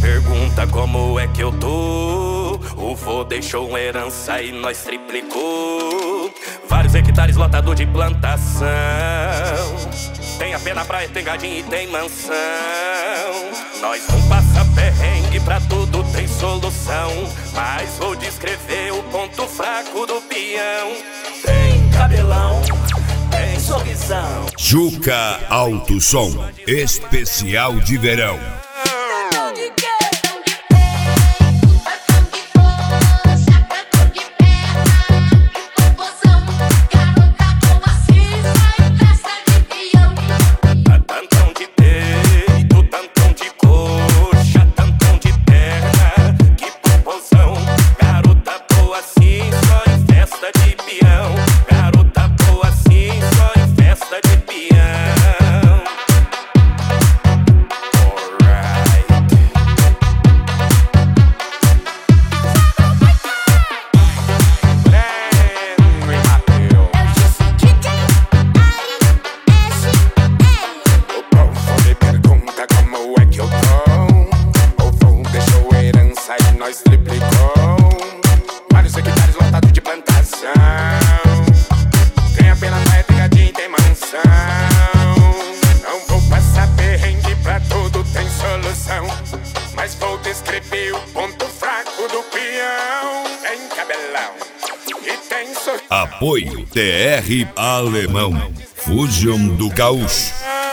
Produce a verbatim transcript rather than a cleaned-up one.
Pergunta como é que eu tô. O vô deixou uma herança e nós triplicou. Vários hectares lotado de plantação. Tem a pé na praia, tem gadinho e tem mansão. Nós não passa perrengue, pra tudo tem solução. Mas vou descrever o ponto fraco do peão. Tem cabelão, tem sorrisão. Juca Alto Som, especial de verão. Nós triplicou. Vários hectares lotados de plantação. Tem a pena praia, tem gadinho, tem mansão. Não vou passar perrengue, pra tudo tem solução. Mas vou descrever o ponto fraco do peão. Tem cabelão e tem sorriso. Apoio T R Alemão, Fusion do Gaúcho.